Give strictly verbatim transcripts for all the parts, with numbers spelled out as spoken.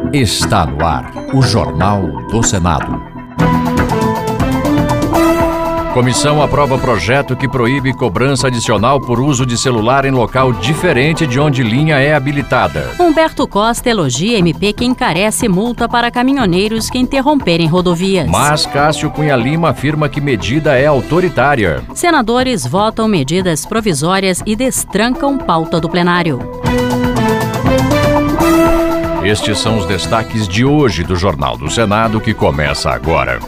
Está no ar o Jornal do Senado. Comissão aprova projeto que proíbe cobrança adicional por uso de celular em local diferente de onde linha é habilitada. Humberto Costa elogia M P que encarece multa para caminhoneiros que interromperem rodovias. Mas Cássio Cunha Lima afirma que medida é autoritária. Senadores votam medidas provisórias e destrancam pauta do plenário. Estes são os destaques de hoje do Jornal do Senado, que começa agora.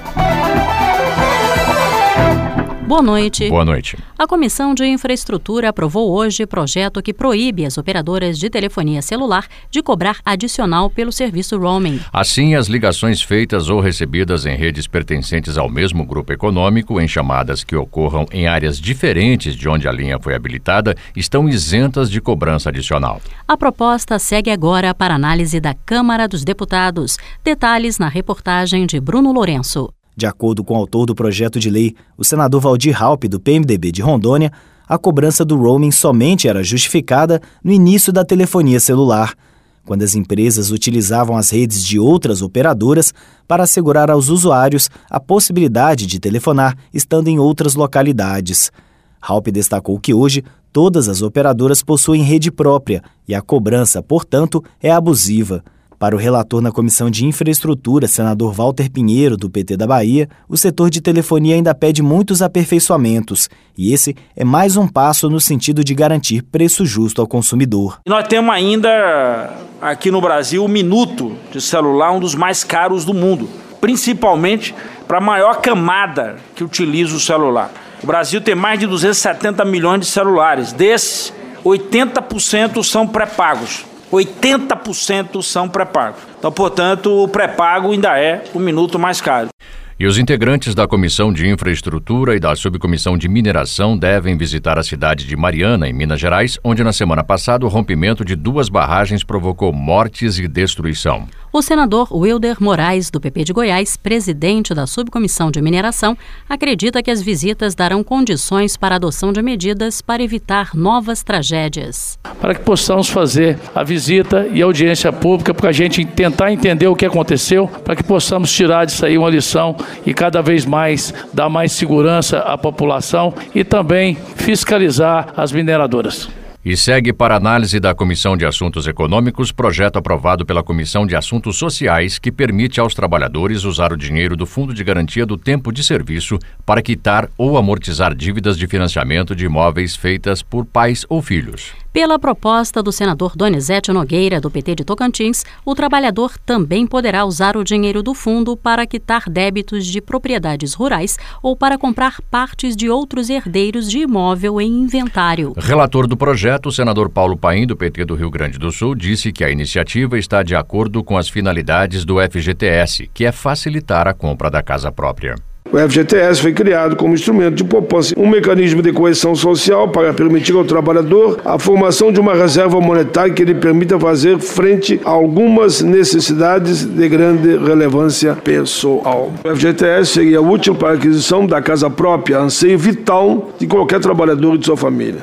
Boa noite. Boa noite. A Comissão de Infraestrutura aprovou hoje projeto que proíbe as operadoras de telefonia celular de cobrar adicional pelo serviço roaming. Assim, as ligações feitas ou recebidas em redes pertencentes ao mesmo grupo econômico, em chamadas que ocorram em áreas diferentes de onde a linha foi habilitada, estão isentas de cobrança adicional. A proposta segue agora para análise da Câmara dos Deputados. Detalhes na reportagem de Bruno Lourenço. De acordo com o autor do projeto de lei, o senador Valdir Raupp, do P M D B de Rondônia, a cobrança do roaming somente era justificada no início da telefonia celular, quando as empresas utilizavam as redes de outras operadoras para assegurar aos usuários a possibilidade de telefonar estando em outras localidades. Raupp destacou que hoje todas as operadoras possuem rede própria e a cobrança, portanto, é abusiva. Para o relator na Comissão de Infraestrutura, senador Walter Pinheiro, do P T da Bahia, o setor de telefonia ainda pede muitos aperfeiçoamentos, e esse é mais um passo no sentido de garantir preço justo ao consumidor. Nós temos ainda, aqui no Brasil, o minuto de celular, um dos mais caros do mundo, principalmente para a maior camada que utiliza o celular. O Brasil tem mais de duzentos e setenta milhões de celulares, desses, oitenta por cento são pré-pagos. oitenta por cento são pré-pagos. Então, portanto, o pré-pago ainda é o minuto mais caro. E os integrantes da Comissão de Infraestrutura e da Subcomissão de Mineração devem visitar a cidade de Mariana, em Minas Gerais, onde na semana passada o rompimento de duas barragens provocou mortes e destruição. O senador Wilder Moraes, do P P de Goiás, presidente da Subcomissão de Mineração, acredita que as visitas darão condições para a adoção de medidas para evitar novas tragédias. Para que possamos fazer a visita e audiência pública, para a gente tentar entender o que aconteceu, para que possamos tirar disso aí uma lição e cada vez mais dar mais segurança à população e também fiscalizar as mineradoras. E segue para análise da Comissão de Assuntos Econômicos projeto aprovado pela Comissão de Assuntos Sociais que permite aos trabalhadores usar o dinheiro do Fundo de Garantia do Tempo de Serviço para quitar ou amortizar dívidas de financiamento de imóveis feitas por pais ou filhos. Pela proposta do senador Donizete Nogueira, do P T de Tocantins, o trabalhador também poderá usar o dinheiro do fundo para quitar débitos de propriedades rurais ou para comprar partes de outros herdeiros de imóvel em inventário. Relator do projeto, o senador Paulo Paim, do P T do Rio Grande do Sul, disse que a iniciativa está de acordo com as finalidades do F G T S, que é facilitar a compra da casa própria. O F G T S foi criado como instrumento de poupança, um mecanismo de coesão social para permitir ao trabalhador a formação de uma reserva monetária que lhe permita fazer frente a algumas necessidades de grande relevância pessoal. O F G T S seria útil para a aquisição da casa própria, anseio vital de qualquer trabalhador e de sua família.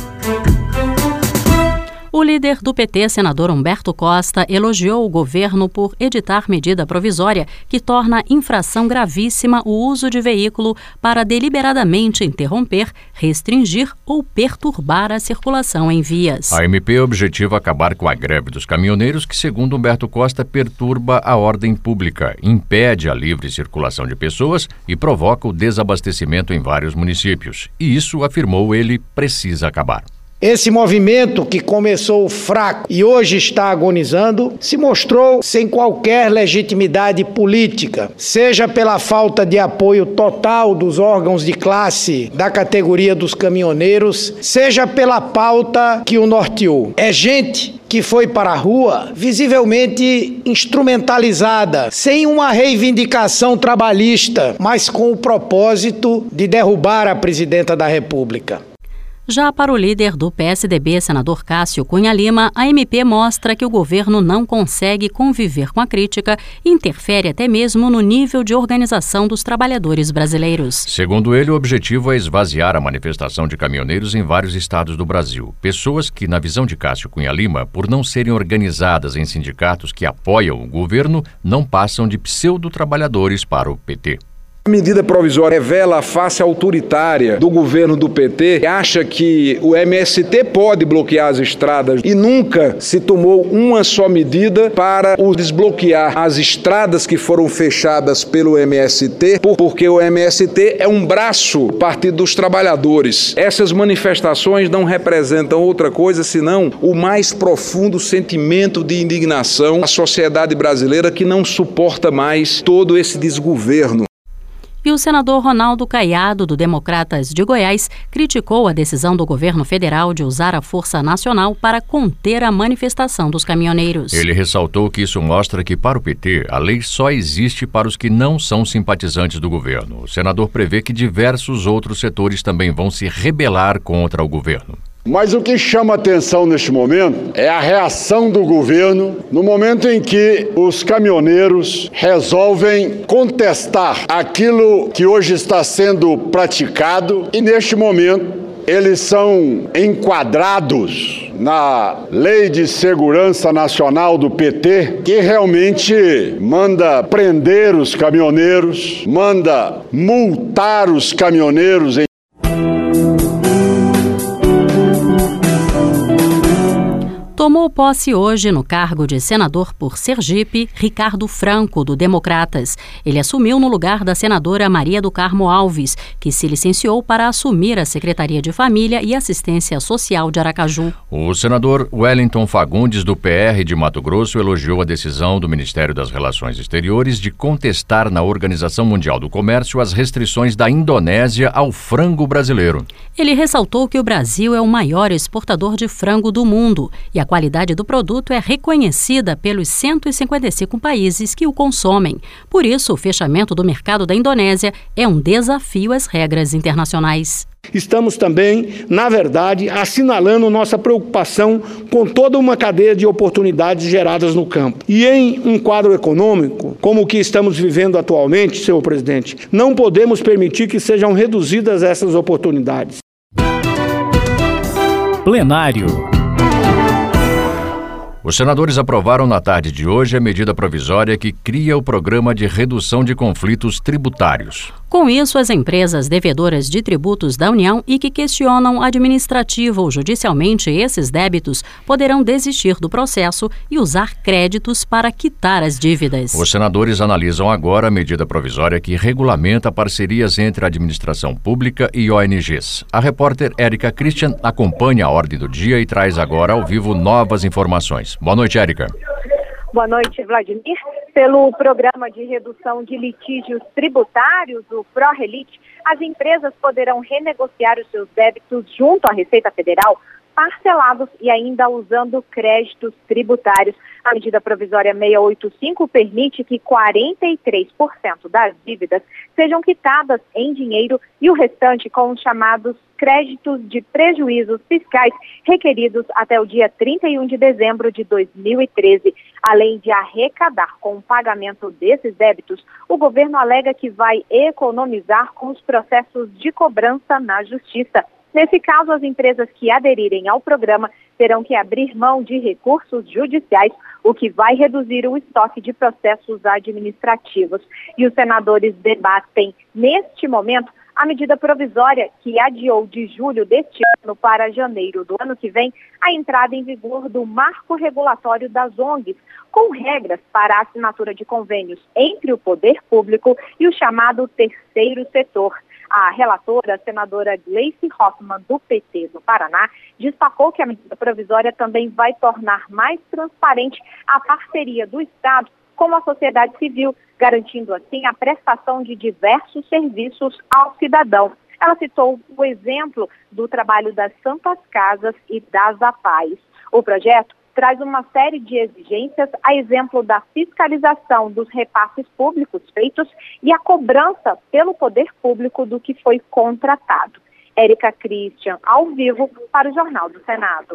O líder do P T, senador Humberto Costa, elogiou o governo por editar medida provisória que torna infração gravíssima o uso de veículo para deliberadamente interromper, restringir ou perturbar a circulação em vias. A M P objetiva acabar com a greve dos caminhoneiros que, segundo Humberto Costa, perturba a ordem pública, impede a livre circulação de pessoas e provoca o desabastecimento em vários municípios. E isso, afirmou ele, precisa acabar. Esse movimento que começou fraco e hoje está agonizando, se mostrou sem qualquer legitimidade política, seja pela falta de apoio total dos órgãos de classe da categoria dos caminhoneiros, seja pela pauta que o norteou. É gente que foi para a rua visivelmente instrumentalizada, sem uma reivindicação trabalhista, mas com o propósito de derrubar a presidenta da República. Já para o líder do P S D B, senador Cássio Cunha Lima, a M P mostra que o governo não consegue conviver com a crítica e interfere até mesmo no nível de organização dos trabalhadores brasileiros. Segundo ele, o objetivo é esvaziar a manifestação de caminhoneiros em vários estados do Brasil. Pessoas que, na visão de Cássio Cunha Lima, por não serem organizadas em sindicatos que apoiam o governo, não passam de pseudo-trabalhadores para o P T. A medida provisória revela a face autoritária do governo do P T, acha que o M S T pode bloquear as estradas e nunca se tomou uma só medida para o desbloquear as estradas que foram fechadas pelo M S T, porque o M S T é um braço do Partido dos Trabalhadores. Essas manifestações não representam outra coisa senão o mais profundo sentimento de indignação da sociedade brasileira que não suporta mais todo esse desgoverno. E o senador Ronaldo Caiado, do Democratas de Goiás, criticou a decisão do governo federal de usar a Força Nacional para conter a manifestação dos caminhoneiros. Ele ressaltou que isso mostra que, para o P T, a lei só existe para os que não são simpatizantes do governo. O senador prevê que diversos outros setores também vão se rebelar contra o governo. Mas o que chama atenção neste momento é a reação do governo no momento em que os caminhoneiros resolvem contestar aquilo que hoje está sendo praticado e, neste momento, eles são enquadrados na Lei de Segurança Nacional do P T, que realmente manda prender os caminhoneiros, manda multar os caminhoneiros em Tomou posse hoje no cargo de senador por Sergipe, Ricardo Franco, do Democratas. Ele assumiu no lugar da senadora Maria do Carmo Alves, que se licenciou para assumir a Secretaria de Família e Assistência Social de Aracaju. O senador Wellington Fagundes, do P R de Mato Grosso, elogiou a decisão do Ministério das Relações Exteriores de contestar na Organização Mundial do Comércio as restrições da Indonésia ao frango brasileiro. Ele ressaltou que o Brasil é o maior exportador de frango do mundo e a qualidade do produto é reconhecida pelos cento e cinquenta e cinco países que o consomem. Por isso, o fechamento do mercado da Indonésia é um desafio às regras internacionais. Estamos também, na verdade, assinalando nossa preocupação com toda uma cadeia de oportunidades geradas no campo. E em um quadro econômico, como o que estamos vivendo atualmente, senhor presidente, não podemos permitir que sejam reduzidas essas oportunidades. Plenário. Os senadores aprovaram na tarde de hoje a medida provisória que cria o Programa de Redução de Conflitos Tributários. Com isso, as empresas devedoras de tributos da União e que questionam administrativa ou judicialmente esses débitos poderão desistir do processo e usar créditos para quitar as dívidas. Os senadores analisam agora a medida provisória que regulamenta parcerias entre a administração pública e O N Gs. A repórter Érica Christian acompanha a ordem do dia e traz agora ao vivo novas informações. Boa noite, Érica. Boa noite, Vladimir. Pelo Programa de Redução de Litígios Tributários, o ProRelit, as empresas poderão renegociar os seus débitos junto à Receita Federal, parcelados e ainda usando créditos tributários. A medida provisória seiscentos e oitenta e cinco permite que quarenta e três por cento das dívidas sejam quitadas em dinheiro e o restante com os chamados créditos de prejuízos fiscais requeridos até o dia trinta e um de dezembro de dois mil e treze. Além de arrecadar com o pagamento desses débitos, o governo alega que vai economizar com os processos de cobrança na Justiça. Nesse caso, as empresas que aderirem ao programa terão que abrir mão de recursos judiciais, o que vai reduzir o estoque de processos administrativos. E os senadores debatem, neste momento, a medida provisória que adiou de julho deste ano para janeiro do ano que vem a entrada em vigor do marco regulatório das O N Gs, com regras para a assinatura de convênios entre o poder público e o chamado terceiro setor. A relatora, a senadora Gleice Hoffmann, do P T do Paraná, destacou que a medida provisória também vai tornar mais transparente a parceria do Estado com a sociedade civil, garantindo assim a prestação de diversos serviços ao cidadão. Ela citou o exemplo do trabalho das Santas Casas e das A P A Es. O projeto traz uma série de exigências, a exemplo da fiscalização dos repasses públicos feitos e a cobrança pelo poder público do que foi contratado. Érica Christian, ao vivo, para o Jornal do Senado.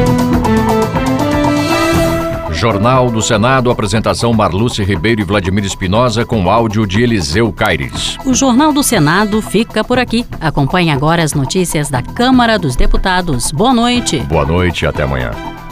Jornal do Senado, apresentação Marluce Ribeiro e Vladimir Espinosa, com áudio de Eliseu Caires. O Jornal do Senado fica por aqui. Acompanhe agora as notícias da Câmara dos Deputados. Boa noite. Boa noite e até amanhã.